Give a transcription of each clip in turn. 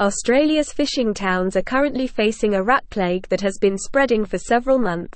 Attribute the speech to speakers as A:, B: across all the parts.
A: Australia's fishing towns are currently facing a rat plague that has been spreading for several months.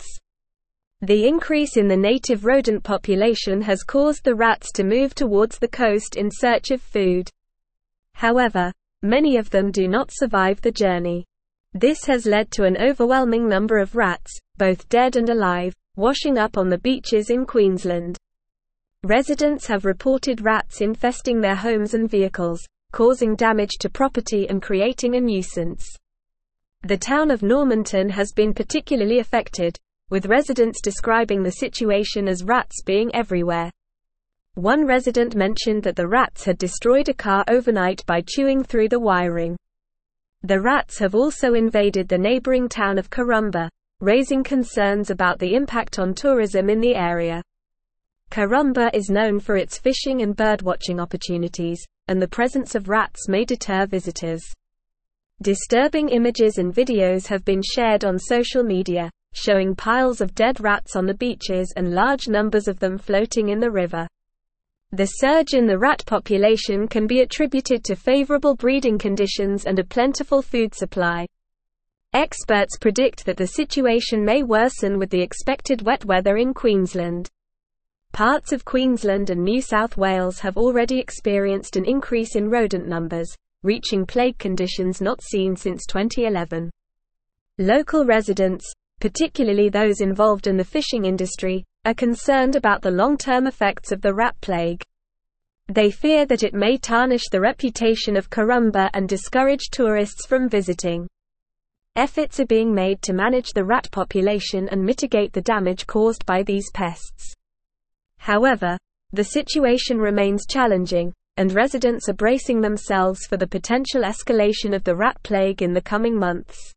A: The increase in the native rodent population has caused the rats to move towards the coast in search of food. However, many of them do not survive the journey. This has led to an overwhelming number of rats, both dead and alive, washing up on the beaches in Queensland. Residents have reported rats infesting their homes and vehicles, causing damage to property and creating a nuisance. The town of Normanton has been particularly affected, with residents describing the situation as rats being everywhere. One resident mentioned that the rats had destroyed a car overnight by chewing through the wiring. The rats have also invaded the neighboring town of Karumba, raising concerns about the impact on tourism in the area. Karumba is known for its fishing and birdwatching opportunities, and the presence of rats may deter visitors. Disturbing images and videos have been shared on social media, showing piles of dead rats on the beaches and large numbers of them floating in the river. The surge in the rat population can be attributed to favorable breeding conditions and a plentiful food supply. Experts predict that the situation may worsen with the expected wet weather in Queensland. Parts of Queensland and New South Wales have already experienced an increase in rodent numbers, reaching plague conditions not seen since 2011. Local residents, particularly those involved in the fishing industry, are concerned about the long-term effects of the rat plague. They fear that it may tarnish the reputation of Karumba and discourage tourists from visiting. Efforts are being made to manage the rat population and mitigate the damage caused by these pests. However, the situation remains challenging, and residents are bracing themselves for the potential escalation of the rat plague in the coming months.